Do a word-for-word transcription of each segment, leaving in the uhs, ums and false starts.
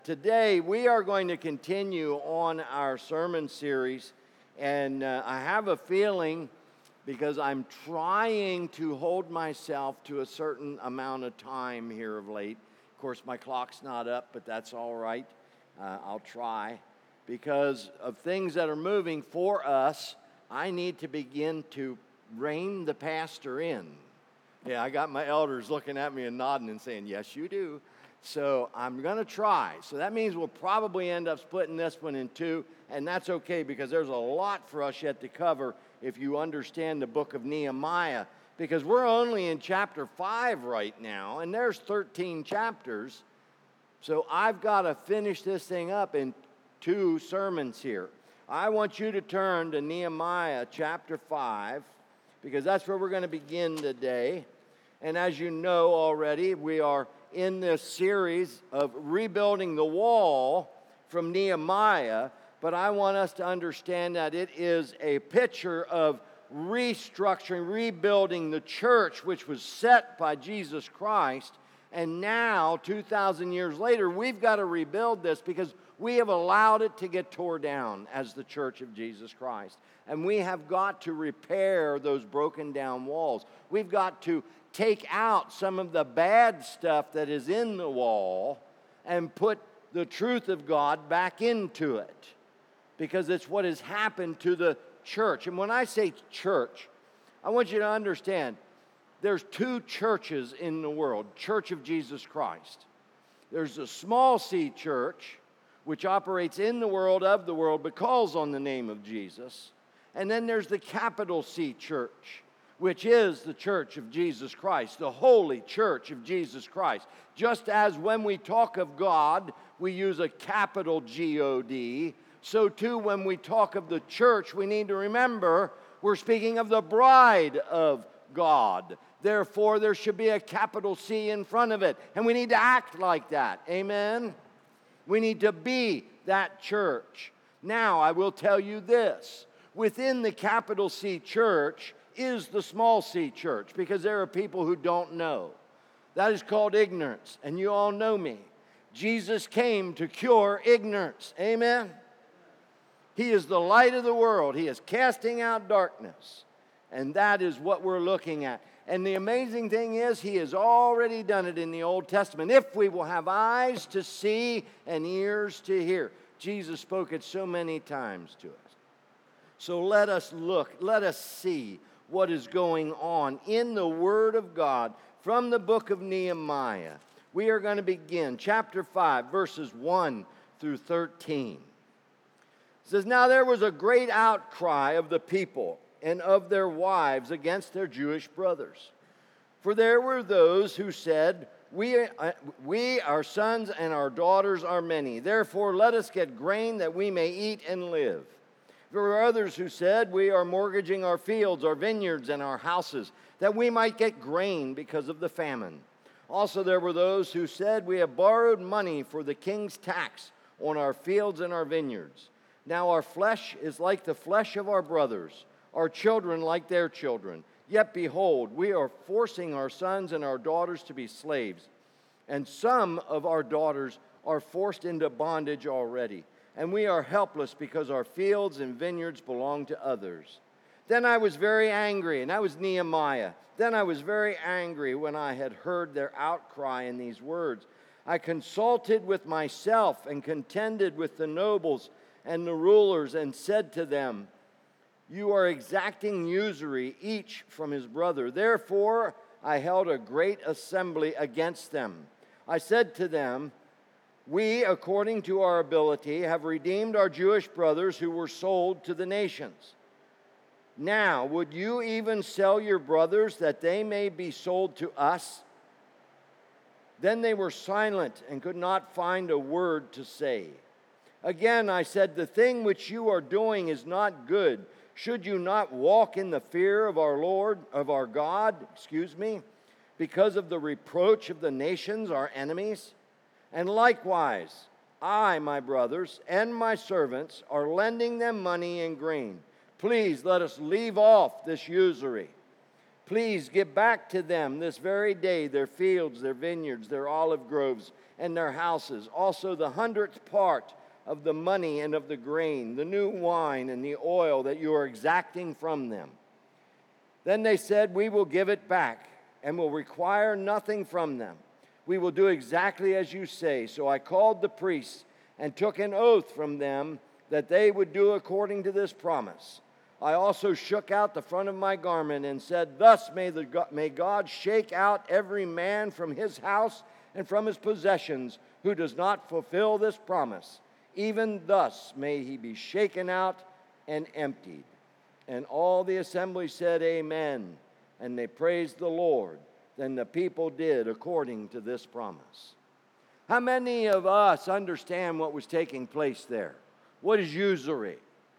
Today, we are going to continue on our sermon series, and uh, I have a feeling, because I'm trying to hold myself to a certain amount of time here of late. Of course, my clock's not up, but that's all right. Uh, I'll try. Because of things that are moving for us, I need to begin to rein the pastor in. Yeah, I got my elders looking at me and nodding and saying, yes, you do. So I'm going to try. So that means we'll probably end up splitting this one in two, and that's okay because there's a lot for us yet to cover if you understand the book of Nehemiah, because we're only in chapter five right now, and there's thirteen chapters. So I've got to finish this thing up in two sermons here. I want you to turn to Nehemiah chapter five, because that's where we're going to begin today. And as you know already, we are in this series of rebuilding the wall from Nehemiah, but I want us to understand that it is a picture of restructuring, rebuilding the church, which was set by Jesus Christ. And now, two thousand years later, we've got to rebuild this because we have allowed it to get tore down as the church of Jesus Christ. And we have got to repair those broken down walls. We've got to take out some of the bad stuff that is in the wall and put the truth of God back into it, because it's what has happened to the church. And when I say church, I want you to understand there's two churches in the world, Church of Jesus Christ. There's the small c church, which operates in the world, of the world, but calls on the name of Jesus. And then there's the capital C church, which is the church of Jesus Christ, the holy church of Jesus Christ. Just as when we talk of God, we use a capital G O D, so too when we talk of the church, we need to remember we're speaking of the bride of God. Therefore, there should be a capital C in front of it, and we need to act like that. Amen? We need to be that church. Now, I will tell you this. Within the capital C church is the small c church, because there are people who don't know. That is called ignorance, and you all know me. Jesus came to cure ignorance. Amen? He is the light of the world. He is casting out darkness, and that is what we're looking at. And the amazing thing is, He has already done it in the Old Testament. If we will have eyes to see and ears to hear. Jesus spoke it so many times to us. So let us look, let us see what is going on in the Word of God from the book of Nehemiah. We are going to begin chapter five, verses one through thirteen. It says, "Now there was a great outcry of the people and of their wives against their Jewish brothers. For there were those who said, we, uh, we, our sons and our daughters are many. Therefore let us get grain that we may eat and live. There were others who said, we are mortgaging our fields, our vineyards, and our houses, that we might get grain because of the famine. Also there were those who said, we have borrowed money for the king's tax on our fields and our vineyards. Now our flesh is like the flesh of our brothers, our children like their children. Yet behold, we are forcing our sons and our daughters to be slaves, and some of our daughters are forced into bondage already. And we are helpless because our fields and vineyards belong to others. Then I was very angry," and that was Nehemiah. "Then I was very angry when I had heard their outcry in these words. I consulted with myself and contended with the nobles and the rulers and said to them, you are exacting usury, each from his brother. Therefore I held a great assembly against them. I said to them, we, according to our ability, have redeemed our Jewish brothers who were sold to the nations. Now, would you even sell your brothers that they may be sold to us?" Then they were silent and could not find a word to say. Again I said, "The thing which you are doing is not good. Should you not walk in the fear of our Lord, of our God, excuse me, because of the reproach of the nations, our enemies? And likewise, I, my brothers, and my servants are lending them money and grain. Please let us leave off this usury. Please give back to them this very day their fields, their vineyards, their olive groves, and their houses, also the hundredth part of the money and of the grain, the new wine and the oil that you are exacting from them." Then they said, "We will give it back and will require nothing from them. We will do exactly as you say." So I called the priests and took an oath from them that they would do according to this promise. I also shook out the front of my garment and said, "Thus may, the, may God shake out every man from his house and from his possessions who does not fulfill this promise. Even thus may he be shaken out and emptied." And all the assembly said, "Amen." And they praised the Lord. Then the people did according to this promise. How many of us understand what was taking place there? What is usury?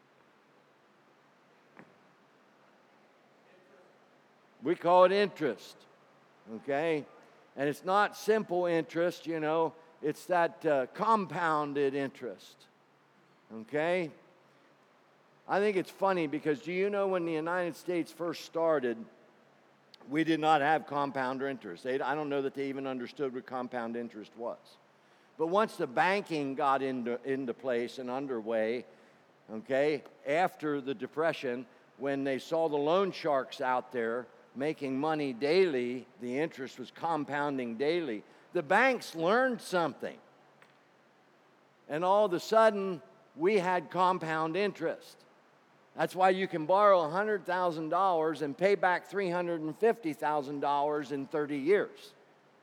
We call it interest, okay? And it's not simple interest, you know. It's that uh, compounded interest, okay? I think it's funny because do you know when the United States first started, we did not have compound interest. They, I don't know that they even understood what compound interest was. But once the banking got into, into place and underway, okay, after the Depression, when they saw the loan sharks out there making money daily, the interest was compounding daily, the banks learned something. And all of a sudden, we had compound interest. That's why you can borrow one hundred thousand dollars and pay back three hundred fifty thousand dollars in thirty years.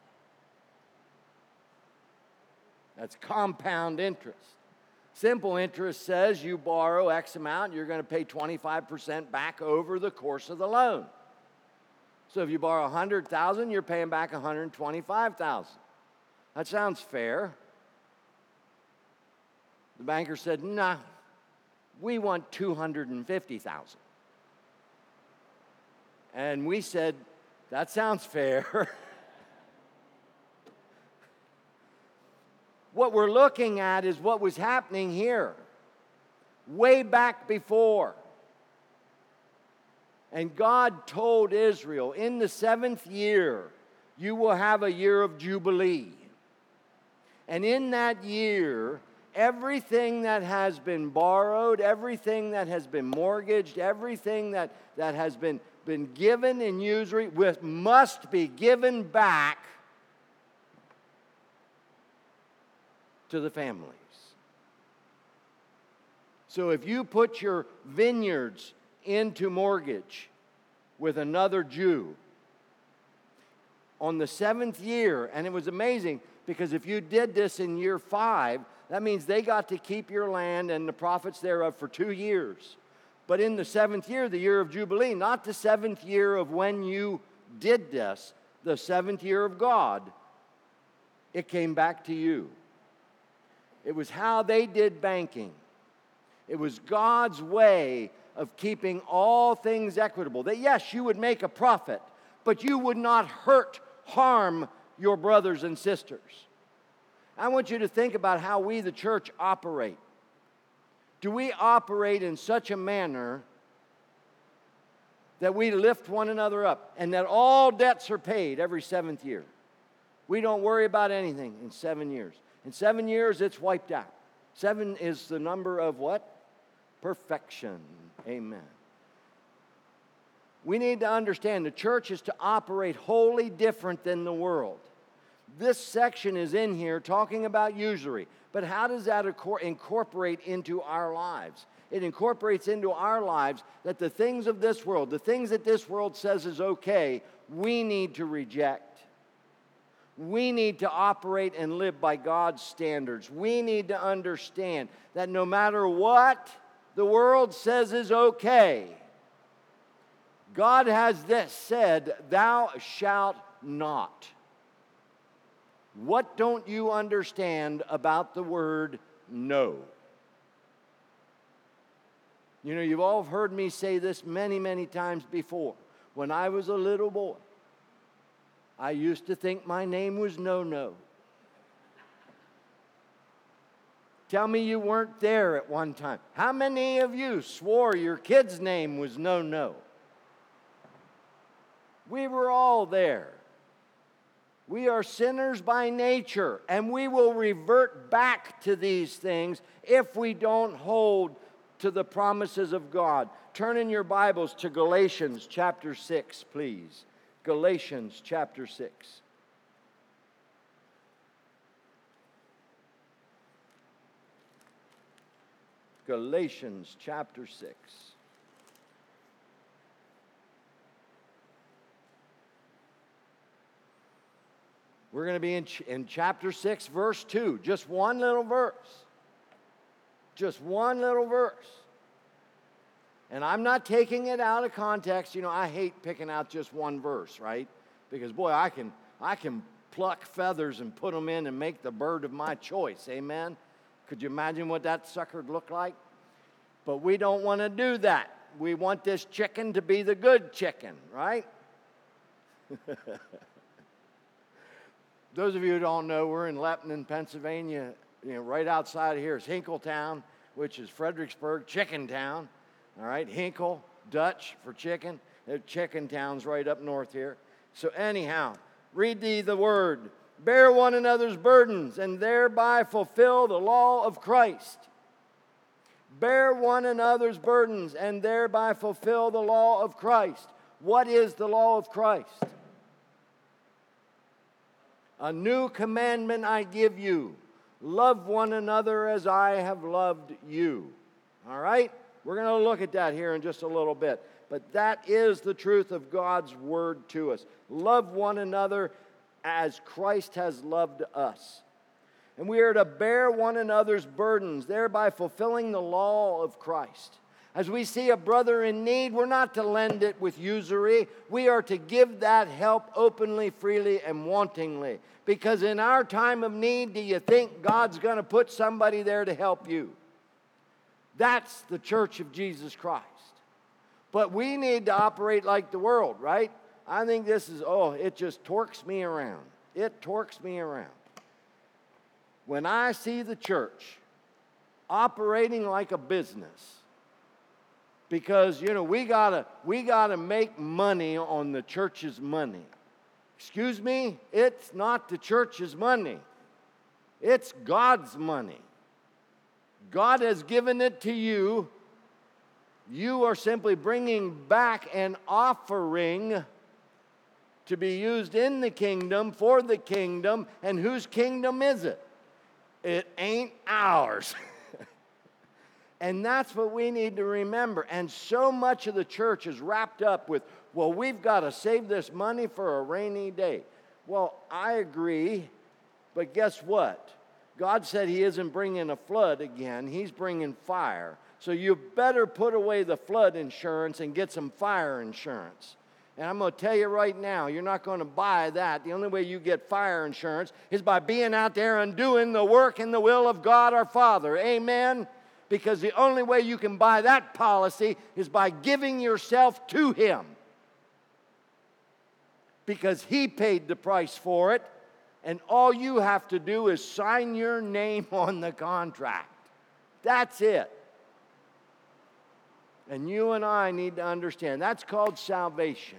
That's compound interest. Simple interest says you borrow X amount, you're going to pay twenty-five percent back over the course of the loan. So if you borrow one hundred thousand dollars, you're paying back one hundred twenty-five thousand dollars. That sounds fair. The banker said, "Nah, we want two hundred fifty thousand dollars. And we said, "That sounds fair." What we're looking at is what was happening here, way back before. And God told Israel, in the seventh year, you will have a year of Jubilee. And in that year, everything that has been borrowed, everything that has been mortgaged, everything that, that has been, been given in usury with, must be given back to the families. So if you put your vineyards into mortgage with another Jew on the seventh year, and it was amazing because if you did this in year five, that means they got to keep your land and the profits thereof for two years. But in the seventh year, the year of Jubilee, not the seventh year of when you did this, the seventh year of God, it came back to you. It was how they did banking. It was God's way of keeping all things equitable. That yes, you would make a profit, but you would not hurt, harm your brothers and sisters. I want you to think about how we, the church, operate. Do we operate in such a manner that we lift one another up and that all debts are paid every seventh year? We don't worry about anything in seven years. In seven years, it's wiped out. Seven is the number of what? Perfection. Amen. We need to understand the church is to operate wholly different than the world. This section is in here talking about usury, but how does that incorporate into our lives? It incorporates into our lives that the things of this world, the things that this world says is okay, we need to reject. We need to operate and live by God's standards. We need to understand that no matter what the world says is okay, God has this said, "Thou shalt not." What don't you understand about the word no? You know, you've all heard me say this many, many times before. When I was a little boy, I used to think my name was No-No. Tell me you weren't there at one time. How many of you swore your kid's name was No-No? We were all there. We are sinners by nature, and we will revert back to these things if we don't hold to the promises of God. Turn in your Bibles to Galatians chapter six, please. Galatians chapter six. Galatians chapter six. We're going to be in, ch- in chapter six, verse two. Just one little verse. Just one little verse. And I'm not taking it out of context. You know, I hate picking out just one verse, right? Because, boy, I can, I can pluck feathers and put them in and make the bird of my choice. Amen? Could you imagine what that sucker would look like? But we don't want to do that. We want this chicken to be the good chicken, right? Those of you who don't know, we're in Lebanon, Pennsylvania. You know, right outside of here is Hinkletown, which is Fredericksburg, Chicken Town. All right, Hinkle, Dutch for chicken. Chicken Town's right up north here. So anyhow, read thee the word. Bear one another's burdens, and thereby fulfill the law of Christ. Bear one another's burdens, and thereby fulfill the law of Christ. What is the law of Christ? A new commandment I give you. Love one another as I have loved you. All right? We're going to look at that here in just a little bit. But that is the truth of God's word to us. Love one another as Christ has loved us. And we are to bear one another's burdens, thereby fulfilling the law of Christ. As we see a brother in need, we're not to lend it with usury. We are to give that help openly, freely, and wantingly. Because in our time of need, do you think God's going to put somebody there to help you? That's the church of Jesus Christ. But we need to operate like the world, right? I think this is, oh, it just torques me around. It torques me around. When I see the church operating like a business, because, you know, we gotta, we gotta make money on the church's money. Excuse me? It's not the church's money. It's God's money. God has given it to you. You are simply bringing back an offering to be used in the kingdom, for the kingdom. And whose kingdom is it? It ain't ours. And that's what we need to remember. And so much of the church is wrapped up with, well, we've got to save this money for a rainy day. Well, I agree, but guess what? God said he isn't bringing a flood again. He's bringing fire. So you better put away the flood insurance and get some fire insurance. And I'm going to tell you right now, you're not going to buy that. The only way you get fire insurance is by being out there and doing the work and the will of God our Father. Amen? Because the only way you can buy that policy is by giving yourself to him. Because he paid the price for it, and all you have to do is sign your name on the contract. That's it. And you and I need to understand, that's called salvation.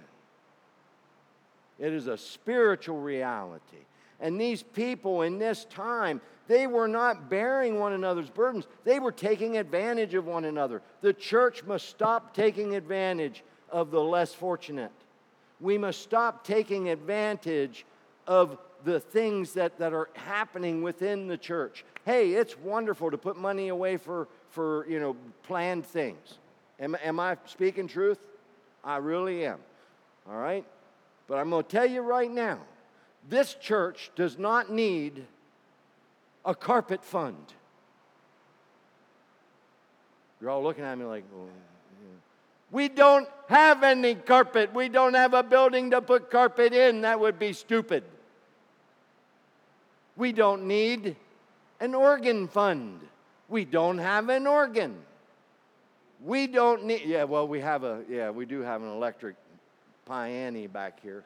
It is a spiritual reality. And these people in this time, they were not bearing one another's burdens. They were taking advantage of one another. The church must stop taking advantage of the less fortunate. We must stop taking advantage of the things that, that are happening within the church. Hey, it's wonderful to put money away for, for you know, planned things. Am, am I speaking truth? I really am. All right? But I'm going to tell you right now, this church does not need a carpet fund. You're all looking at me like, oh, yeah. We don't have any carpet. We don't have a building to put carpet in. That would be stupid. We don't need an organ fund. We don't have an organ. We don't need, yeah, well, we have a, yeah, we do have an electric piano back here.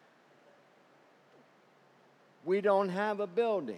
We don't have a building.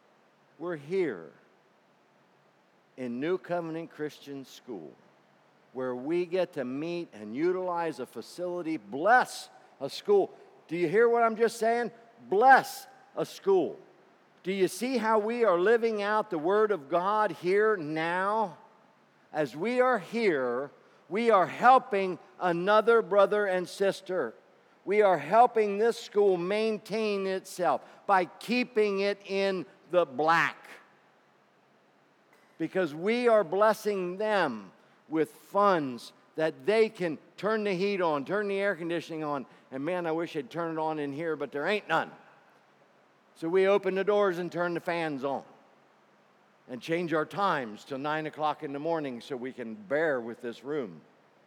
We're here in New Covenant Christian School. where we get to meet and utilize a facility. Bless a school. Do you hear what I'm just saying? Bless a school. Do you see how we are living out the Word of God here now? As we are here, we are helping another brother and sister. We are helping this school maintain itself by keeping it in the black. Because we are blessing them with funds that they can turn the heat on, turn the air conditioning on. And man, I wish I'd turn it on in here, but there ain't none. So we open the doors and turn the fans on and change our times till nine o'clock in the morning so we can bear with this room.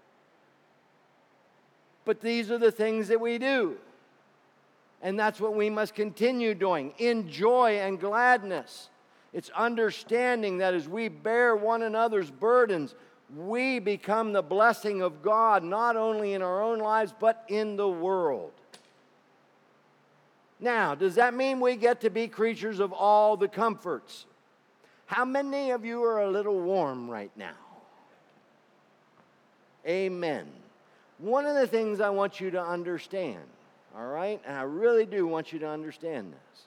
But these are the things that we do. And that's what we must continue doing, in joy and gladness. It's understanding that as we bear one another's burdens, we become the blessing of God, not only in our own lives, but in the world. Now, does that mean we get to be creatures of all the comforts? How many of you are a little warm right now? Amen. One of the things I want you to understand, all right, and I really do want you to understand this.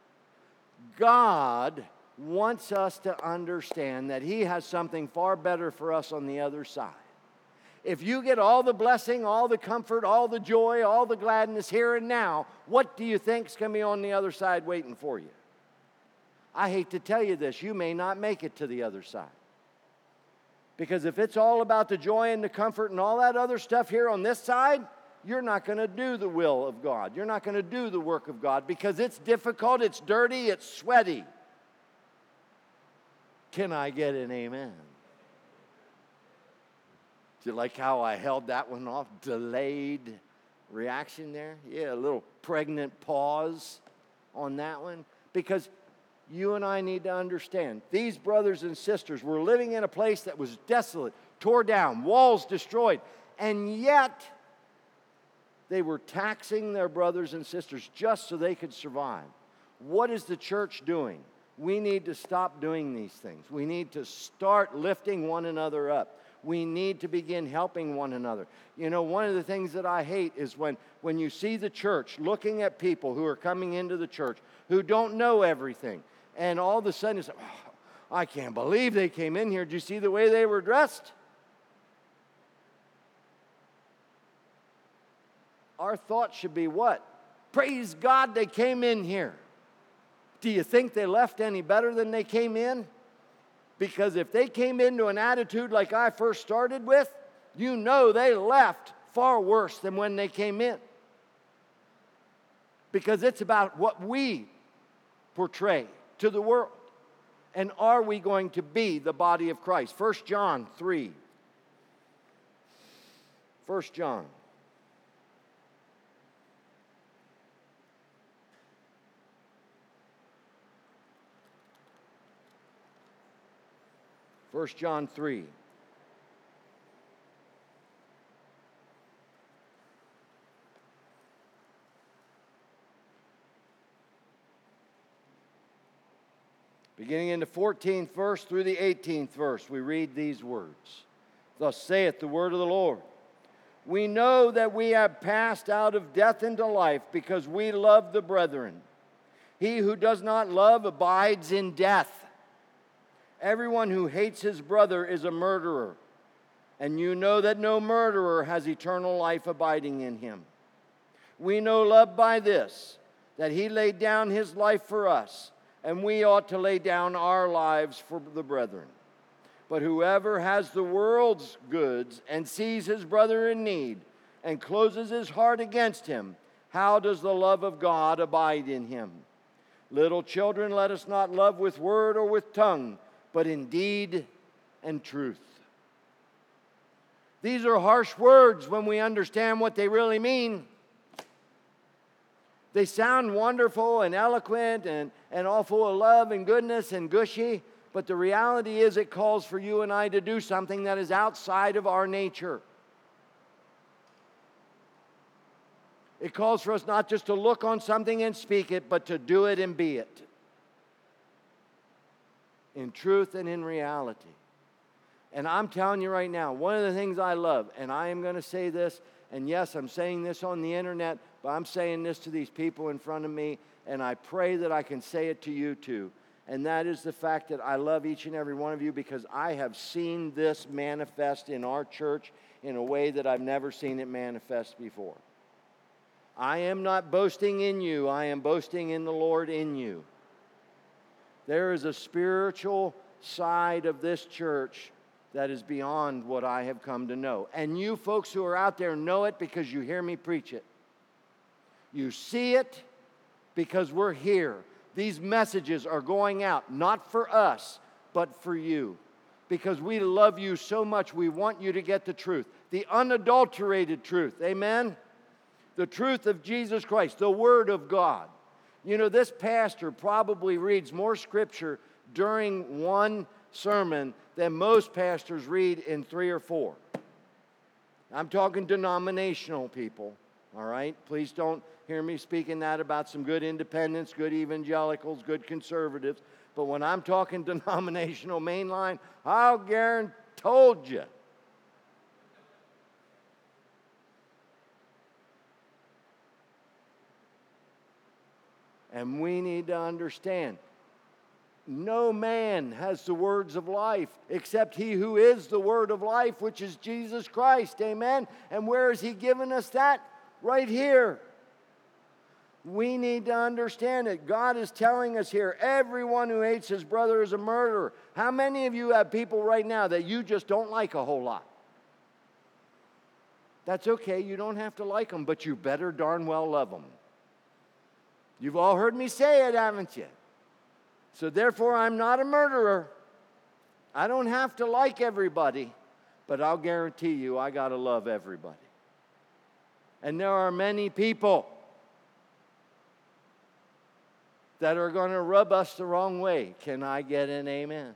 God wants us to understand that He has something far better for us on the other side. If you get all the blessing, all the comfort, all the joy, all the gladness here and now, what do you think is going to be on the other side waiting for you? I hate to tell you this, you may not make it to the other side. Because if it's all about the joy and the comfort and all that other stuff here on this side, you're not going to do the will of God. You're not going to do the work of God because it's difficult, it's dirty, it's sweaty. Can I get an amen? Do you like how I held that one off? Delayed reaction there? Yeah, a little pregnant pause on that one. Because you and I need to understand, these brothers and sisters were living in a place that was desolate, tore down, walls destroyed, and yet they were taxing their brothers and sisters just so they could survive. What is the church doing? We need to stop doing these things. We need to start lifting one another up. We need to begin helping one another. You know, one of the things that I hate is when, when you see the church looking at people who are coming into the church who don't know everything, and all of a sudden it's, oh, I can't believe they came in here. Did you see the way they were dressed? Our thought should be what? Praise God they came in here. Do you think they left any better than they came in? Because if they came into an attitude like I first started with, you know they left far worse than when they came in. Because it's about what we portray to the world. And are we going to be the body of Christ? First John three. First John. First John three. Beginning in the fourteenth verse through the eighteenth verse, we read these words. Thus saith the word of the Lord. We know that we have passed out of death into life because we love the brethren. He who does not love abides in death. Everyone who hates his brother is a murderer, and you know that no murderer has eternal life abiding in him. We know love by this, that he laid down his life for us, and we ought to lay down our lives for the brethren. But whoever has the world's goods and sees his brother in need and closes his heart against him, how does the love of God abide in him? Little children, let us not love with word or with tongue, but in deed and truth. These are harsh words when we understand what they really mean. They sound wonderful and eloquent and, and all full of love and goodness and gushy, but the reality is it calls for you and I to do something that is outside of our nature. It calls for us not just to look on something and speak it, but to do it and be it. In truth and in reality. And I'm telling you right now, one of the things I love, and I am going to say this, and yes, I'm saying this on the internet, but I'm saying this to these people in front of me, and I pray that I can say it to you too. And that is the fact that I love each and every one of you because I have seen this manifest in our church in a way that I've never seen it manifest before. I am not boasting in you. I am boasting in the Lord in you. There is a spiritual side of this church that is beyond what I have come to know. And you folks who are out there know it because you hear me preach it. You see it because we're here. These messages are going out, not for us, but for you. Because we love you so much, we want you to get the truth. The unadulterated truth, amen? The truth of Jesus Christ, the Word of God. You know, this pastor probably reads more scripture during one sermon than most pastors read in three or four. I'm talking denominational people, all right? Please don't hear me speaking that about some good independents, good evangelicals, good conservatives. But when I'm talking denominational mainline, I'll guarantee, told you. And we need to understand, no man has the words of life except he who is the word of life, which is Jesus Christ. Amen? And where has he given us that? Right here. We need to understand it. God is telling us here, everyone who hates his brother is a murderer. How many of you have people right now that you just don't like a whole lot? That's okay. You don't have to like them, but you better darn well love them. You've all heard me say it, haven't you? So therefore, I'm not a murderer. I don't have to like everybody, but I'll guarantee you I got to love everybody. And there are many people that are going to rub us the wrong way. Can I get an amen?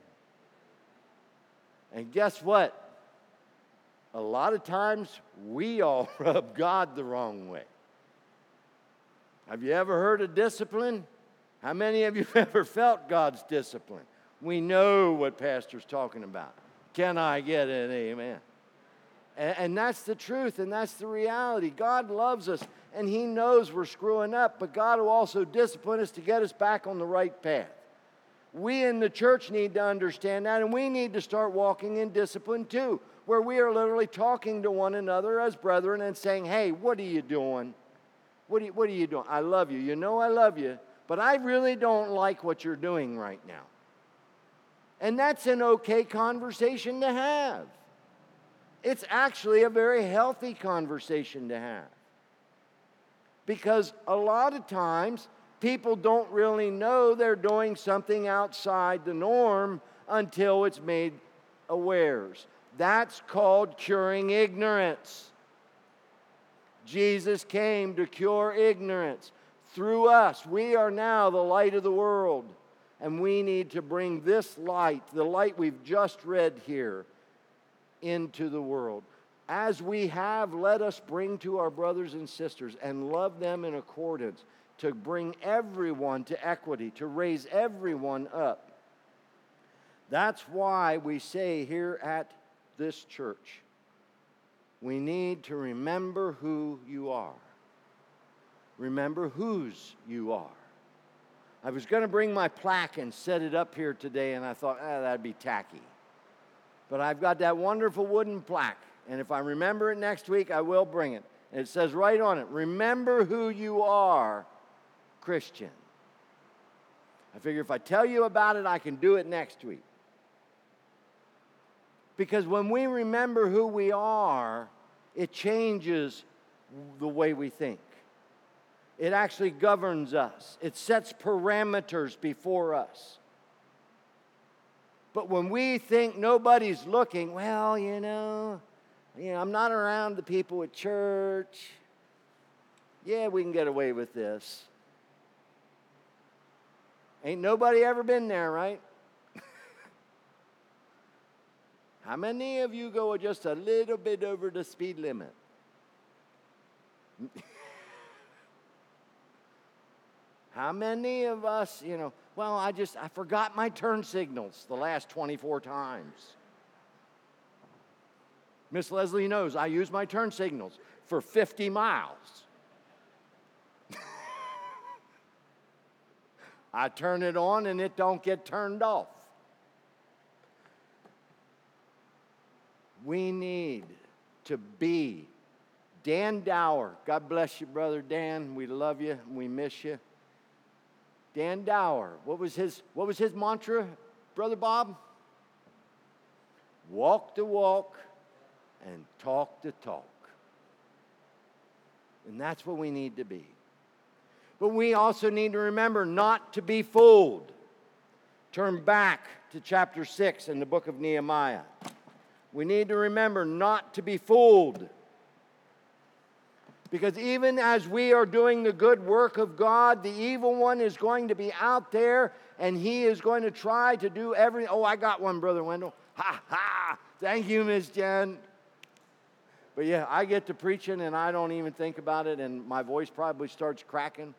And guess what? A lot of times, we all rub God the wrong way. Have you ever heard of discipline? How many of you have ever felt God's discipline? We know what Pastor's talking about. Can I get an amen? And, and that's the truth, and that's the reality. God loves us, and he knows we're screwing up, but God will also discipline us to get us back on the right path. We in the church need to understand that, and we need to start walking in discipline too, where we are literally talking to one another as brethren and saying, hey, what are you doing? What are you, what are you doing? I love you. You know I love you. But I really don't like what you're doing right now. And that's an okay conversation to have. It's actually a very healthy conversation to have. Because a lot of times, people don't really know they're doing something outside the norm until it's made awares. That's called curing ignorance. Jesus came to cure ignorance. Through us, we are now the light of the world. And we need to bring this light, the light we've just read here, into the world. As we have, let us bring to our brothers and sisters and love them in accordance, to bring everyone to equity, to raise everyone up. That's why we say here at this church, we need to remember who you are. Remember whose you are. I was going to bring my plaque and set it up here today, and I thought, ah, that'd be tacky. But I've got that wonderful wooden plaque, and if I remember it next week, I will bring it. And it says right on it, remember who you are, Christian. I figure if I tell you about it, I can do it next week. Because when we remember who we are, it changes the way we think. It actually governs us. It sets parameters before us. But when we think nobody's looking, well, you know, you know, I'm not around the people at church. Yeah, we can get away with this. Ain't nobody ever been there, right? How many of you go just a little bit over the speed limit? How many of us, you know, well, I just, I forgot my turn signals the last twenty-four times. Miss Leslie knows I use my turn signals for fifty miles. I turn it on and it don't get turned off. We need to be Dan Dower. God bless you, Brother Dan. We love you. We miss you. Dan Dower. What was his, what was his mantra, Brother Bob? Walk the walk and talk the talk. And that's what we need to be. But we also need to remember not to be fooled. Turn back to chapter six in the book of Nehemiah. We need to remember not to be fooled. Because even as we are doing the good work of God, the evil one is going to be out there and he is going to try to do everything. Oh, I got one, Brother Wendell. Ha, ha. Thank you, Miss Jen. But yeah, I get to preaching and I don't even think about it and my voice probably starts cracking.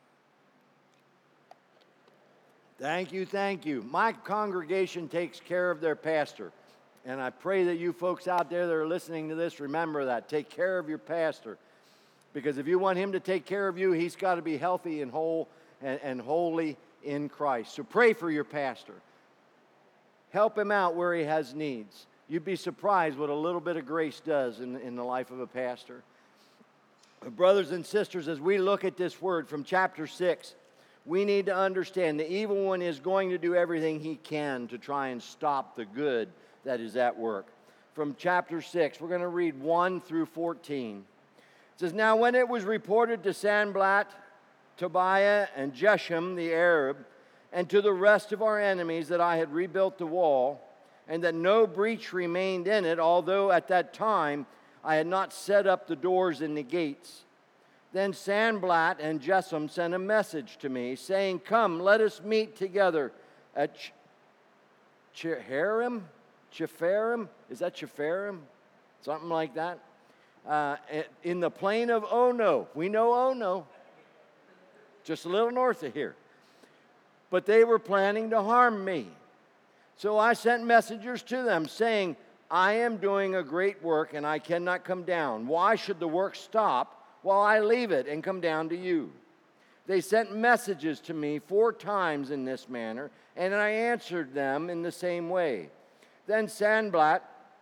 Thank you, thank you. My congregation takes care of their pastor. And I pray that you folks out there that are listening to this, remember that. Take care of your pastor. Because if you want him to take care of you, he's got to be healthy and whole and, and holy in Christ. So pray for your pastor. Help him out where he has needs. You'd be surprised what a little bit of grace does in, in the life of a pastor. Brothers and sisters, as we look at this word from chapter six, we need to understand the evil one is going to do everything he can to try and stop the good that is at work. From chapter six, we're going to read one through fourteen. It says, Now when it was reported to Sanballat, Tobiah, and Geshem the Arab, and to the rest of our enemies that I had rebuilt the wall, and that no breach remained in it, although at that time I had not set up the doors and the gates. Then Sanballat and Geshem sent a message to me, saying, Come, let us meet together at Ch- Cheharim? Chepharim? Is that Chepharim? Something like that. Uh, in the plain of Ono. We know Ono. Just a little north of here. But they were planning to harm me. So I sent messengers to them, saying, I am doing a great work, and I cannot come down. Why should the work stop while I leave it and come down to you? They sent messages to me four times in this manner, and I answered them in the same way. Then Sanballat,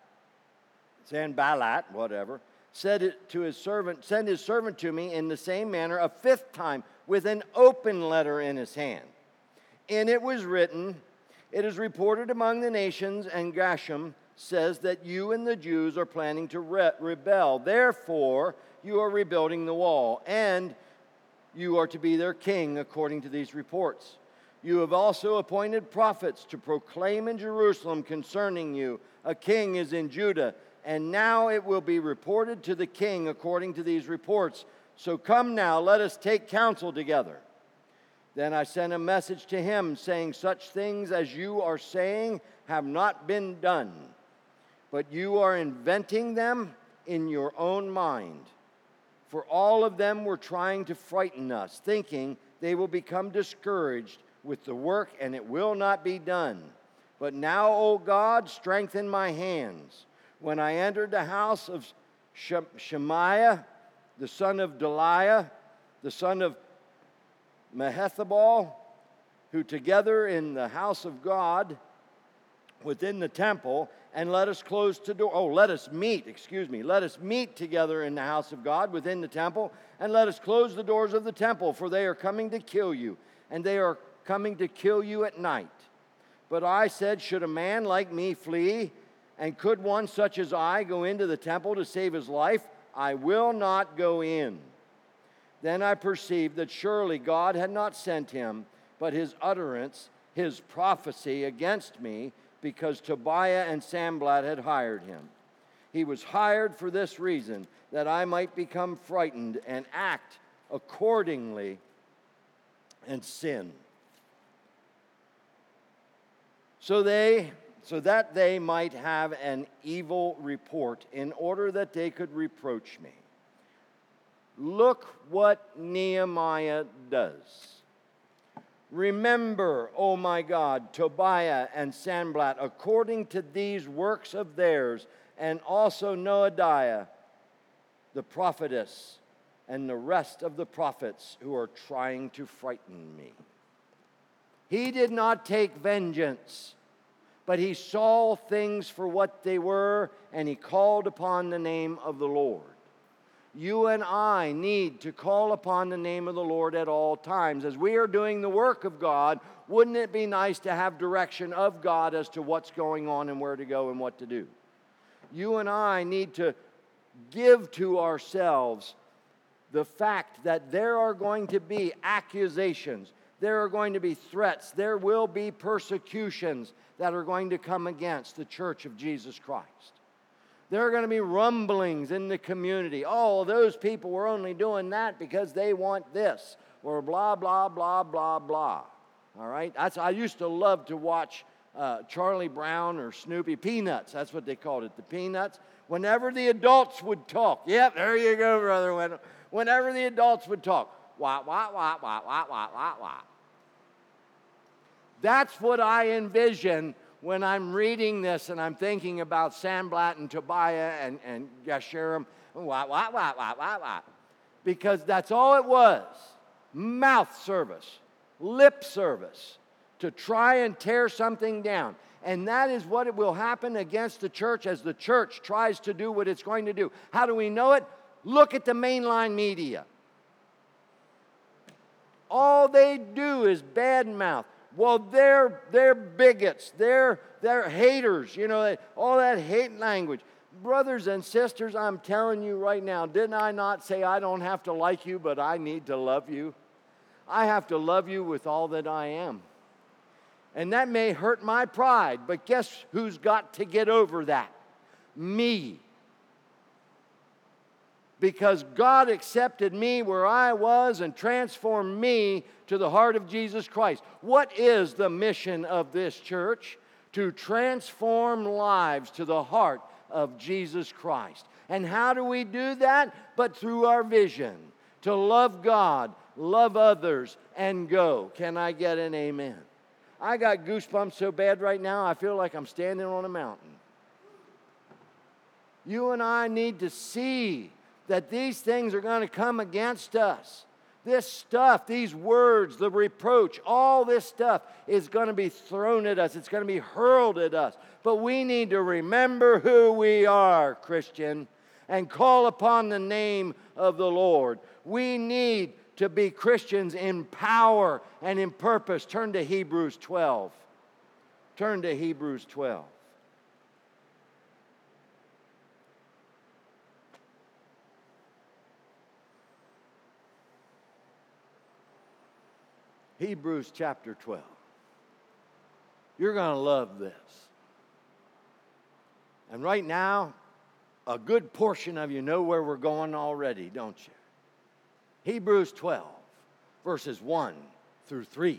Sanballat, whatever, said it to his servant, send his servant to me in the same manner a fifth time with an open letter in his hand. And it was written, It is reported among the nations, and Geshem says that you and the Jews are planning to re- rebel. Therefore, you are rebuilding the wall, and you are to be their king according to these reports. You have also appointed prophets to proclaim in Jerusalem concerning you, a king is in Judah, and now it will be reported to the king according to these reports. So come now, let us take counsel together. Then I sent a message to him, saying, Such things as you are saying have not been done, but you are inventing them in your own mind. For all of them were trying to frighten us, thinking they will become discouraged with the work, and it will not be done. But now, O God, strengthen my hands. When I entered the house of Shemaiah, the son of Deliah, the son of Mehethabal, who together in the house of God within the temple, and let us close to door. Oh, let us meet, excuse me. Let us meet together in the house of God within the temple, and let us close the doors of the temple, for they are coming to kill you, and they are coming to kill you at night. But I said, should a man like me flee, and could one such as I go into the temple to save his life? I will not go in. Then I perceived that surely God had not sent him, but his utterance, his prophecy against me, because Tobiah and Sanballat had hired him. He was hired for this reason, that I might become frightened and act accordingly and sin. So they, so that they might have an evil report, in order that they could reproach me. Look what Nehemiah does. Remember, O my God, Tobiah and Sanballat, according to these works of theirs, and also Noadiah, the prophetess, and the rest of the prophets who are trying to frighten me. He did not take vengeance, but he saw things for what they were, and he called upon the name of the Lord. You and I need to call upon the name of the Lord at all times. As we are doing the work of God, wouldn't it be nice to have direction of God as to what's going on and where to go and what to do? You and I need to give to ourselves the fact that there are going to be accusations, there are going to be threats, there will be persecutions that are going to come against the church of Jesus Christ. There are going to be rumblings in the community. Oh, those people were only doing that because they want this, or blah, blah, blah, blah, blah. All right? That's, I used to love to watch uh, Charlie Brown or Snoopy, Peanuts. That's what they called it, the Peanuts. Whenever the adults would talk. Yep, there you go, brother. Whenever the adults would talk. Wah, wah, wah, wah, wah, wah, wah, wah. That's what I envision when I'm reading this and I'm thinking about Sanballat and Tobiah and, and Geshem, wah, wah, wah, wah, wah, wah. Because that's all it was. Mouth service, lip service, to try and tear something down. And that is what it will happen against the church as the church tries to do what it's going to do. How do we know it? Look at the mainline media. All they do is badmouth. Well, they're, they're bigots. They're, they're haters. You know, all that hate language. Brothers and sisters, I'm telling you right now, didn't I not say I don't have to like you, but I need to love you? I have to love you with all that I am. And that may hurt my pride, but guess who's got to get over that? Me. Because God accepted me where I was and transformed me to the heart of Jesus Christ. What is the mission of this church? To transform lives to the heart of Jesus Christ. And how do we do that? But through our vision. To love God, love others, and go. Can I get an amen? I got goosebumps so bad right now, I feel like I'm standing on a mountain. You and I need to see that these things are going to come against us. This stuff, these words, the reproach, all this stuff is going to be thrown at us. It's going to be hurled at us. But we need to remember who we are, Christian, and call upon the name of the Lord. We need to be Christians in power and in purpose. Turn to Hebrews twelve. Turn to Hebrews twelve. Hebrews chapter twelve. You're going to love this. And right now, a good portion of you know where we're going already, don't you? Hebrews twelve, verses one through three.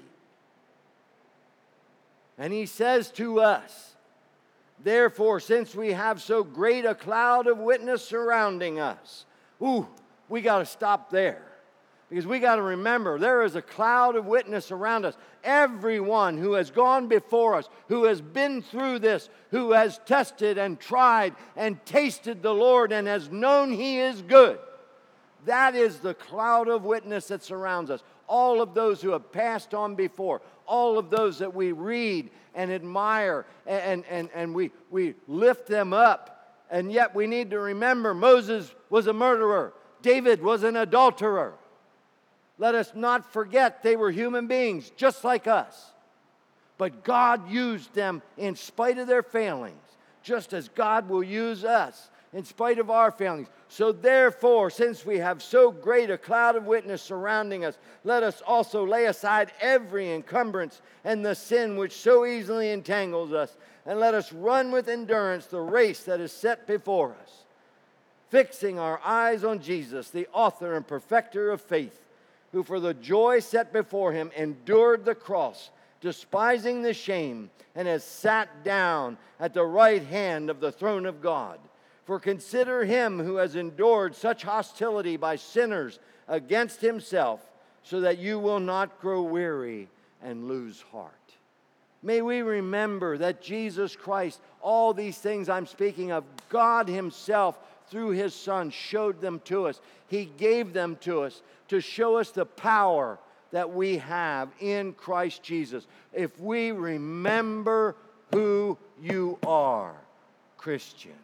And he says to us, therefore, since we have so great a cloud of witness surrounding us, ooh, we got to stop there. Because we got to remember, there is a cloud of witness around us. Everyone who has gone before us, who has been through this, who has tested and tried and tasted the Lord and has known He is good. That is the cloud of witness that surrounds us. All of those who have passed on before, all of those that we read and admire, and, and, and we, we lift them up. And yet we need to remember Moses was a murderer. David was an adulterer. Let us not forget they were human beings just like us. But God used them in spite of their failings, just as God will use us in spite of our failings. So therefore, since we have so great a cloud of witness surrounding us, let us also lay aside every encumbrance and the sin which so easily entangles us, and let us run with endurance the race that is set before us, fixing our eyes on Jesus, the author and perfecter of faith, who for the joy set before him endured the cross, despising the shame, and has sat down at the right hand of the throne of God. For consider him who has endured such hostility by sinners against himself, so that you will not grow weary and lose heart. May we remember that Jesus Christ, all these things I'm speaking of, God Himself, through His Son, showed them to us. He gave them to us to show us the power that we have in Christ Jesus. If we remember who you are, Christian,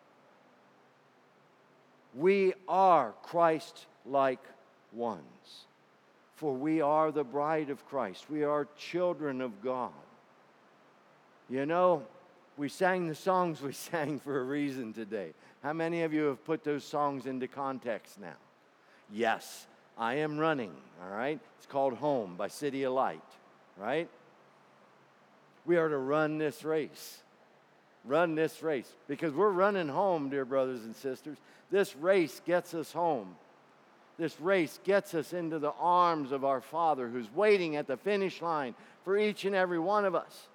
we are Christ-like ones. For we are the bride of Christ. We are children of God. You know, we sang the songs we sang for a reason today. How many of you have put those songs into context now? Yes, I am running, all right? It's called Home by City of Light, right? We are to run this race. Run this race. Because we're running home, dear brothers and sisters. This race gets us home. This race gets us into the arms of our Father who's waiting at the finish line for each and every one of us.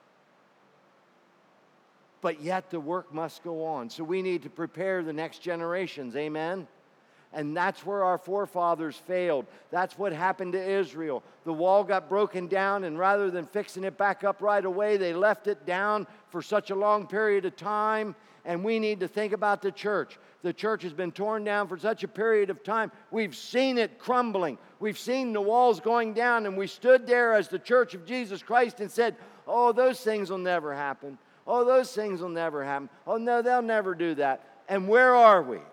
But yet the work must go on. So we need to prepare the next generations. Amen? And that's where our forefathers failed. That's what happened to Israel. The wall got broken down, and rather than fixing it back up right away, they left it down for such a long period of time. And we need to think about the church. The church has been torn down for such a period of time. We've seen it crumbling. We've seen the walls going down, and we stood there as the church of Jesus Christ and said, oh, those things will never happen. Oh, those things will never happen. Oh, no, they'll never do that. And where are we?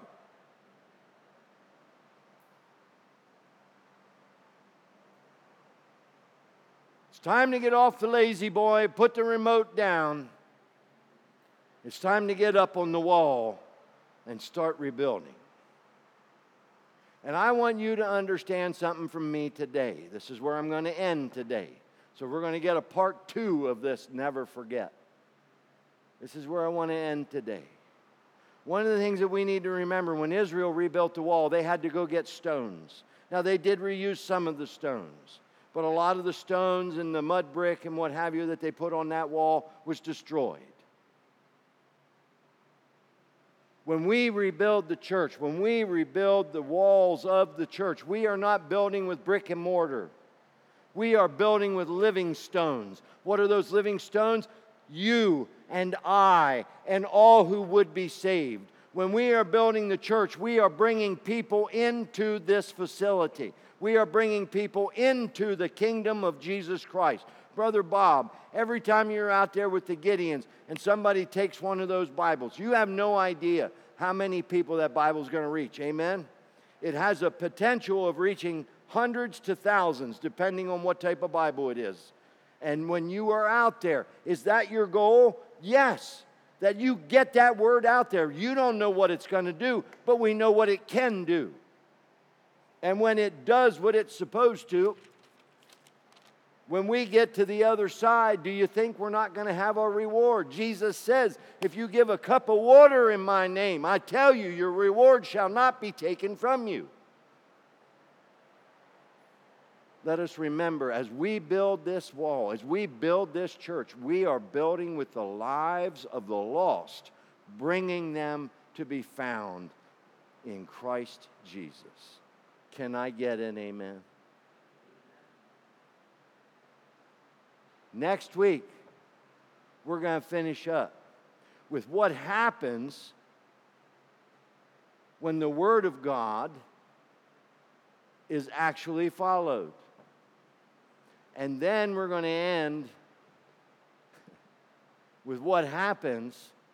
It's time to get off the lazy boy, put the remote down. It's time to get up on the wall and start rebuilding. And I want you to understand something from me today. This is where I'm going to end today. So we're going to get a part two of this, never forget. This is where I want to end today. One of the things that we need to remember, when Israel rebuilt the wall, they had to go get stones. Now, they did reuse some of the stones, but a lot of the stones and the mud brick and what have you that they put on that wall was destroyed. When we rebuild the church, when we rebuild the walls of the church, we are not building with brick and mortar. We are building with living stones. What are those living stones? You and I and all who would be saved. When we are building the church, we are bringing people into this facility. We are bringing people into the kingdom of Jesus Christ. Brother Bob, every time you're out there with the Gideons and somebody takes one of those Bibles, you have no idea how many people that Bible is going to reach. Amen? It has a potential of reaching hundreds to thousands, depending on what type of Bible it is. And when you are out there, is that your goal? Yes, that you get that word out there. You don't know what it's going to do, but we know what it can do. And when it does what it's supposed to, when we get to the other side, do you think we're not going to have our reward? Jesus says, if you give a cup of water in my name, I tell you, your reward shall not be taken from you. Let us remember, as we build this wall, as we build this church, we are building with the lives of the lost, bringing them to be found in Christ Jesus. Can I get an amen? Next week, we're going to finish up with what happens when the Word of God is actually followed. And then we're going to end with what happens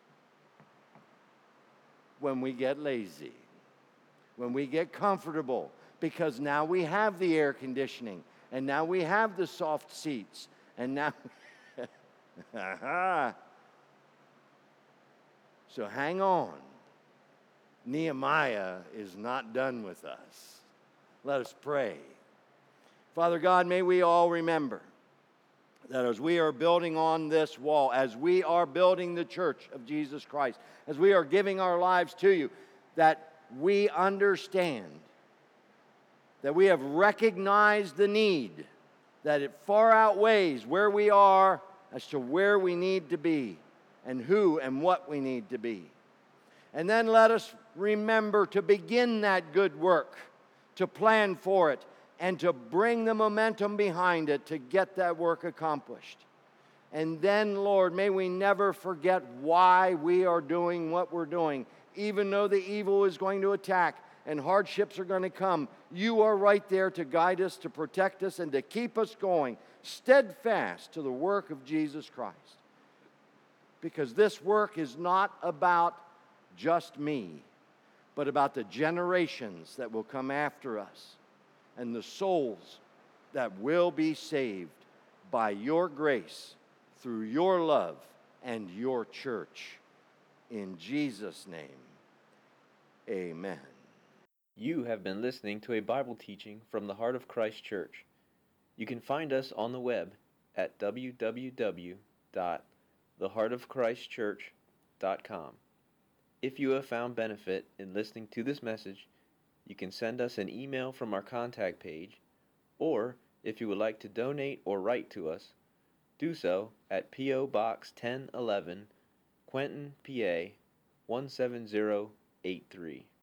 when we get lazy, when we get comfortable, because now we have the air conditioning, and now we have the soft seats, and now... So hang on. Nehemiah is not done with us. Let us pray. Father God, may we all remember that as we are building on this wall, as we are building the church of Jesus Christ, as we are giving our lives to you, that we understand, that we have recognized the need, that it far outweighs where we are as to where we need to be and who and what we need to be. And then let us remember to begin that good work, to plan for it, and to bring the momentum behind it to get that work accomplished. And then, Lord, may we never forget why we are doing what we're doing. Even though the evil is going to attack and hardships are going to come, you are right there to guide us, to protect us, and to keep us going steadfast to the work of Jesus Christ. Because this work is not about just me, but about the generations that will come after us and the souls that will be saved by your grace, through your love and your church. In Jesus' name, amen. You have been listening to a Bible teaching from the Heart of Christ Church. You can find us on the web at w w w dot the heart of christ church dot com. If you have found benefit in listening to this message, you can send us an email from our contact page, or if you would like to donate or write to us, do so at P O Box ten eleven, Quentin, P A one seven zero eight three.